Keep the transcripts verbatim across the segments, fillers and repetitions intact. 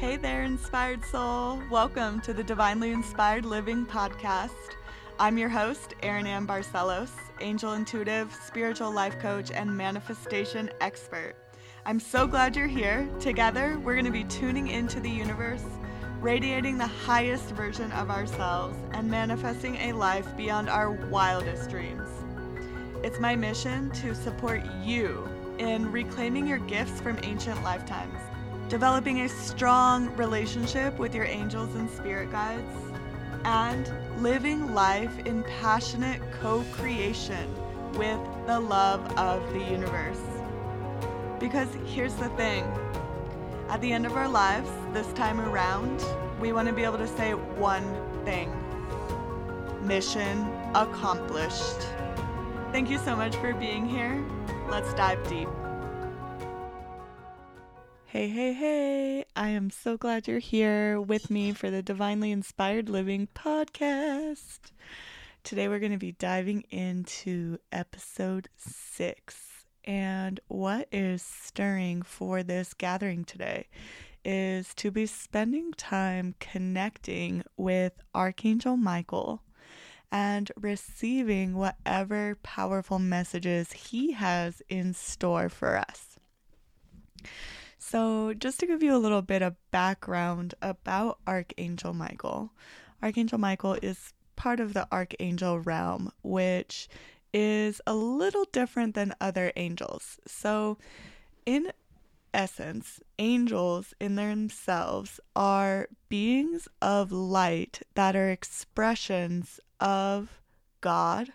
Hey there, inspired soul. Welcome to the Divinely Inspired Living podcast. I'm your host, Erin Ann Barcelos, angel intuitive, spiritual life coach, and manifestation expert. I'm so glad you're here. Together, we're going to be tuning into the universe, radiating the highest version of ourselves, and manifesting a life beyond our wildest dreams. It's my mission to support you in reclaiming your gifts from ancient lifetimes, developing a strong relationship with your angels and spirit guides, and living life in passionate co-creation with the love of the universe. Because here's the thing, at the end of our lives, this time around, we want to be able to say one thing: mission accomplished. Thank you so much for being here. Let's dive deep. Hey, hey, hey, I am so glad you're here with me for the Divinely Inspired Living podcast. Today we're going to be diving into episode six, and what is stirring for this gathering today is to be spending time connecting with Archangel Michael and receiving whatever powerful messages he has in store for us. So just to give you a little bit of background about Archangel Michael, Archangel Michael is part of the Archangel realm, which is a little different than other angels. So in essence, angels in themselves are beings of light that are expressions of God,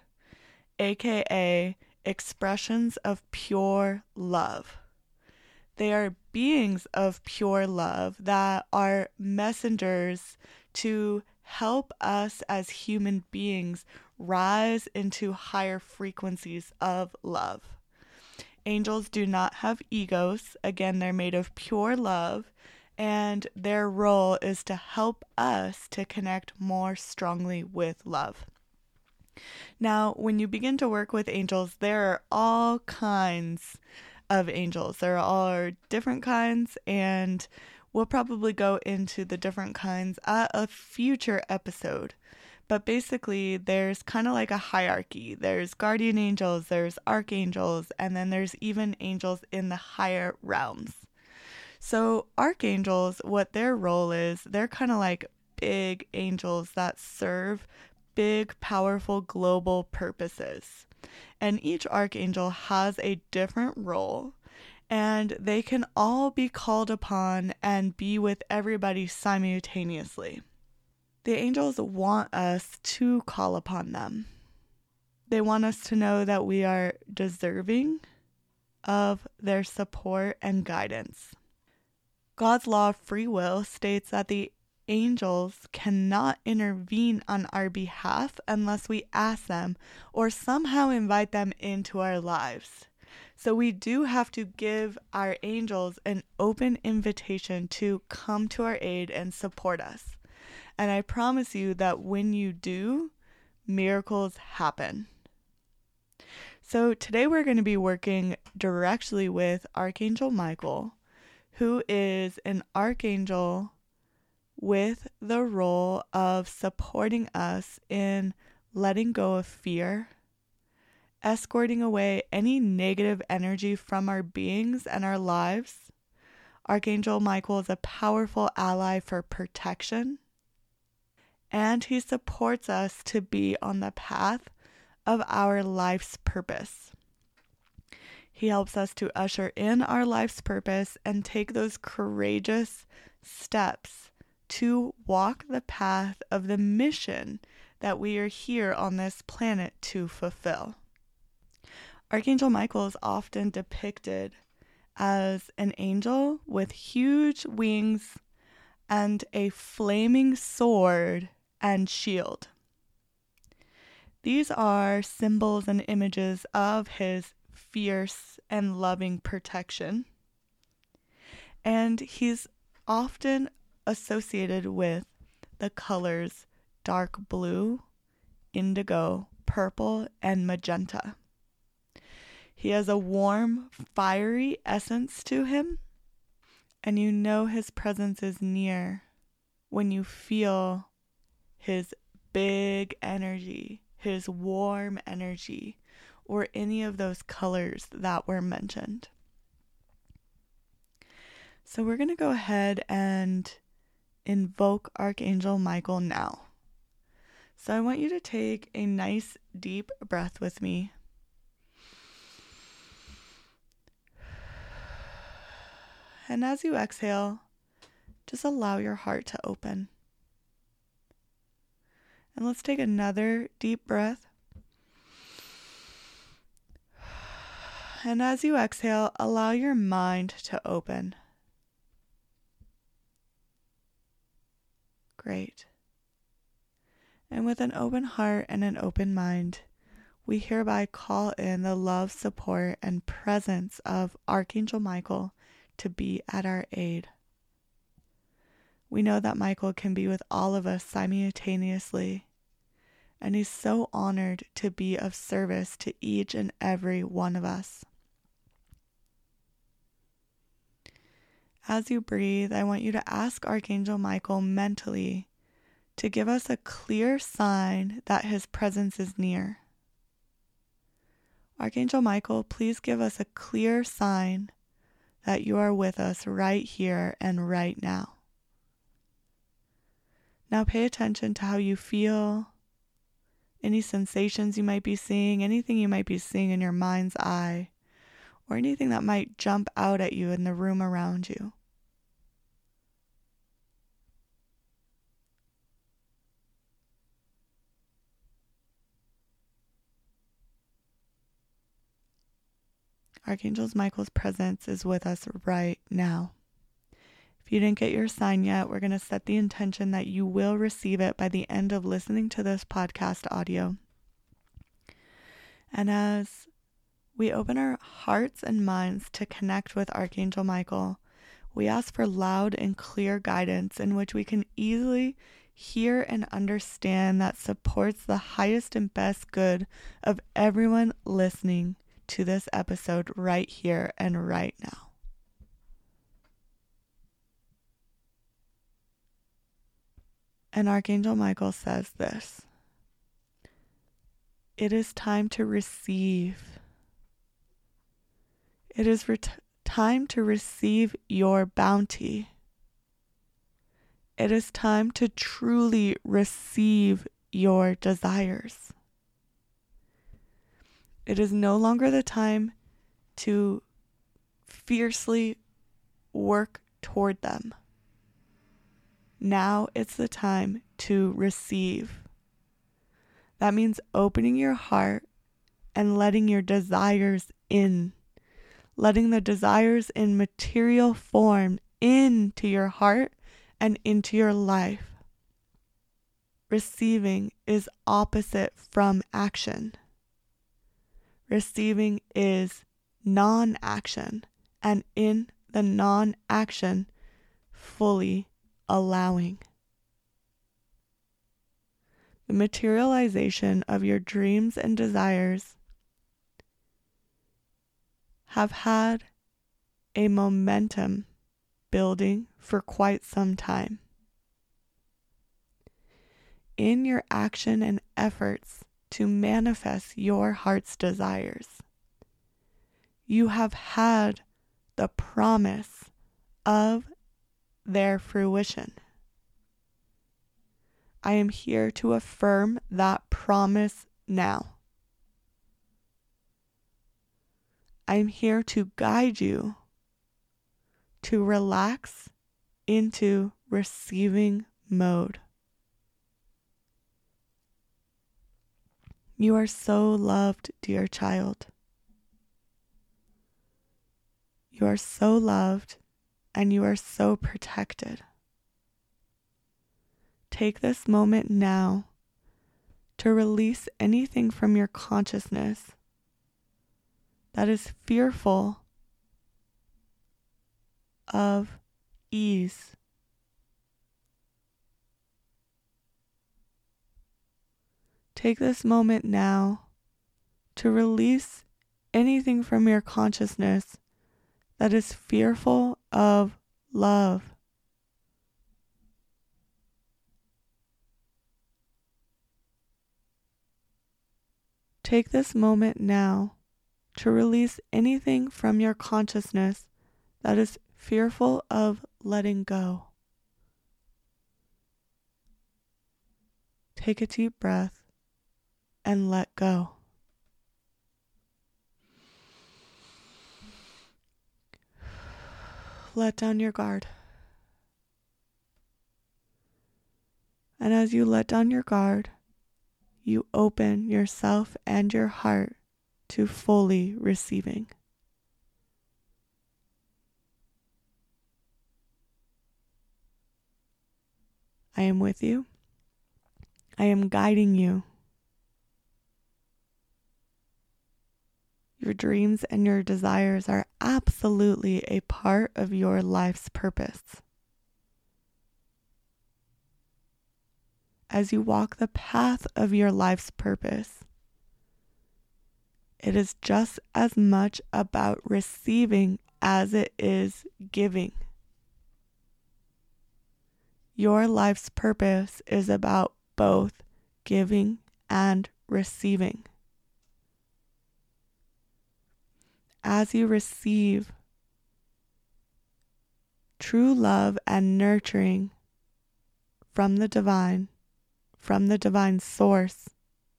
aka expressions of pure love. They are beings of pure love that are messengers to help us as human beings rise into higher frequencies of love. Angels do not have egos. Again, they're made of pure love, and their role is to help us to connect more strongly with love. Now, when you begin to work with angels, there are all kinds of angels. There are different kinds, and we'll probably go into the different kinds at a future episode. But basically, there's kind of like a hierarchy. There's guardian angels, there's archangels, and then there's even angels in the higher realms. So archangels, what their role is, they're kind of like big angels that serve big, powerful global purposes. And each archangel has a different role, and they can all be called upon and be with everybody simultaneously. The angels want us to call upon them. They want us to know that we are deserving of their support and guidance. God's law of free will states that the angels cannot intervene on our behalf unless we ask them or somehow invite them into our lives. So we do have to give our angels an open invitation to come to our aid and support us. And I promise you that when you do, miracles happen. So today we're going to be working directly with Archangel Michael, who is an archangel with the role of supporting us in letting go of fear, escorting away any negative energy from our beings and our lives. Archangel Michael is a powerful ally for protection, and he supports us to be on the path of our life's purpose. He helps us to usher in our life's purpose and take those courageous steps to walk the path of the mission that we are here on this planet to fulfill. Archangel Michael is often depicted as an angel with huge wings and a flaming sword and shield. These are symbols and images of his fierce and loving protection. And he's often associated with the colors dark blue, indigo, purple, and magenta. He has a warm, fiery essence to him, And you know his presence is near when you feel his big energy, his warm energy, or any of those colors that were mentioned. So we're going to go ahead and invoke Archangel Michael now. So I want you to take a nice deep breath with me. And as you exhale, just allow your heart to open. And let's take another deep breath. And as you exhale, allow your mind to open. Great. And with an open heart and an open mind, we hereby call in the love, support, and presence of Archangel Michael to be at our aid. We know that Michael can be with all of us simultaneously, and he's so honored to be of service to each and every one of us. As you breathe, I want you to ask Archangel Michael mentally to give us a clear sign that his presence is near. Archangel Michael, please give us a clear sign that you are with us right here and right now. Now pay attention to how you feel, any sensations you might be seeing, anything you might be seeing in your mind's eye, or anything that might jump out at you in the room around you. Archangel Michael's presence is with us right now. If you didn't get your sign yet, we're going to set the intention that you will receive it by the end of listening to this podcast audio. And as we open our hearts and minds to connect with Archangel Michael, we ask for loud and clear guidance in which we can easily hear and understand that supports the highest and best good of everyone listening to this episode right here and right now. And Archangel Michael says this: it is time to receive. It is re- time to receive your bounty. It is time to truly receive your desires. It is no longer the time to fiercely work toward them. Now it's the time to receive. That means opening your heart and letting your desires in. Letting the desires in material form into your heart and into your life. Receiving is opposite from action. Receiving is non-action, and in the non-action, fully allowing. The materialization of your dreams and desires have had a momentum building for quite some time. In your action and efforts to manifest your heart's desires, you have had the promise of their fruition. I am here to affirm that promise now. I am here to guide you to relax into receiving mode. You are so loved, dear child. You are so loved, and you are so protected. Take this moment now to release anything from your consciousness that is fearful of ease. Take this moment now to release anything from your consciousness that is fearful of love. Take this moment now to release anything from your consciousness that is fearful of letting go. Take a deep breath and let go. Let down your guard. And as you let down your guard, you open yourself and your heart to fully receiving. I am with you. I am guiding you. Your dreams and your desires are absolutely a part of your life's purpose. As you walk the path of your life's purpose, it is just as much about receiving as it is giving. Your life's purpose is about both giving and receiving. As you receive true love and nurturing from the divine, from the divine source,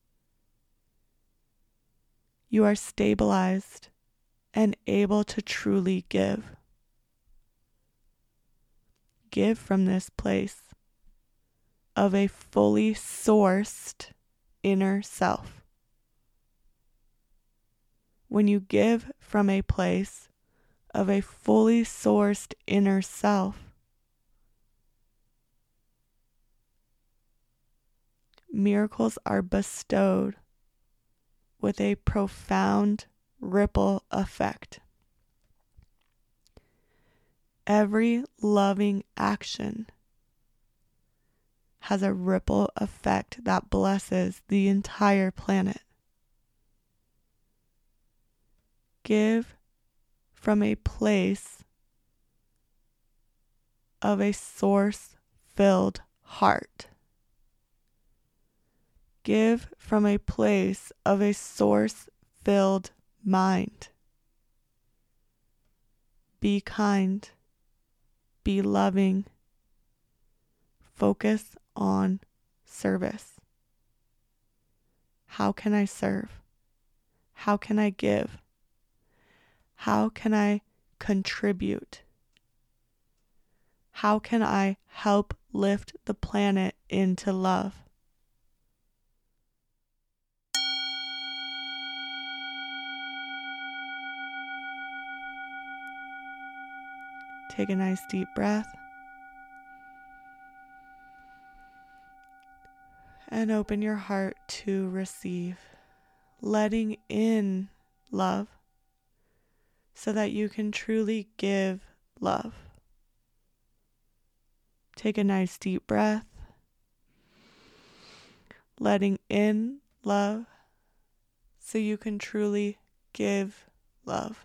you are stabilized and able to truly give. Give from this place of a fully sourced inner self. When you give from a place of a fully sourced inner self, miracles are bestowed with a profound ripple effect. Every loving action has a ripple effect that blesses the entire planet. Give from a place of a source-filled heart. Give from a place of a source-filled mind. Be kind. Be loving. Focus on service. How can I serve? How can I give? How can I contribute? How can I help lift the planet into love? Take a nice deep breath. And open your heart to receive, letting in love so that you can truly give love. Take a nice deep breath, letting in love so you can truly give love.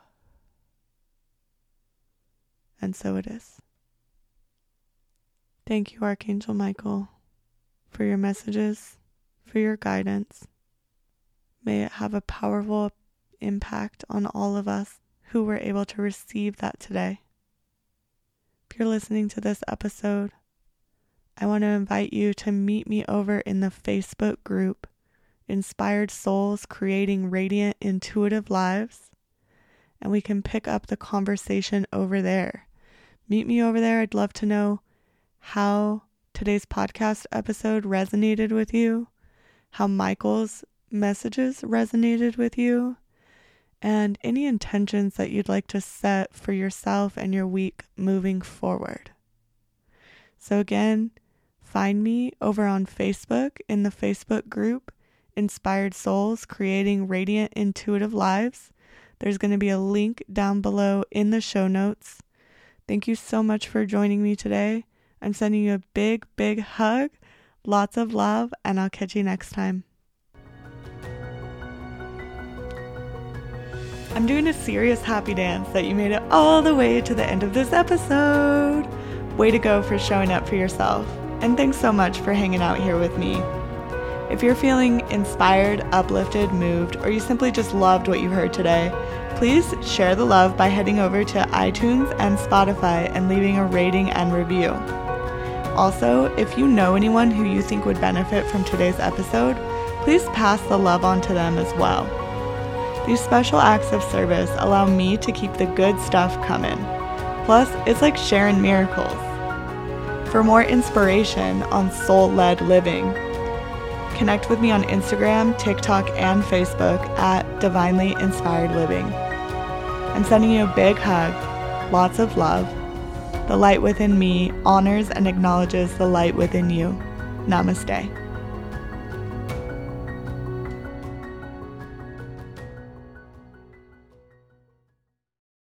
And so it is. Thank you, Archangel Michael, for your messages, for your guidance. May it have a powerful impact on all of us who were able to receive that today. If you're listening to this episode, I want to invite you to meet me over in the Facebook group, Inspired Souls Creating Radiant Intuitive Lives, and we can pick up the conversation over there. Meet me over there. I'd love to know how today's podcast episode resonated with you, how Michael's messages resonated with you, and any intentions that you'd like to set for yourself and your week moving forward. So again, find me over on Facebook in the Facebook group, Inspired Souls Creating Radiant Intuitive Lives. There's going to be a link down below in the show notes. Thank you so much for joining me today. I'm sending you a big, big hug, lots of love, and I'll catch you next time. I'm doing a serious happy dance that you made it all the way to the end of this episode. Way to go for showing up for yourself. And thanks so much for hanging out here with me. If you're feeling inspired, uplifted, moved, or you simply just loved what you heard today, please share the love by heading over to iTunes and Spotify and leaving a rating and review. Also, if you know anyone who you think would benefit from today's episode, please pass the love on to them as well. These special acts of service allow me to keep the good stuff coming. Plus, it's like sharing miracles. For more inspiration on soul-led living, connect with me on Instagram, TikTok, and Facebook at Divinely Inspired Living. I'm sending you a big hug, lots of love. The light within me honors and acknowledges the light within you. Namaste.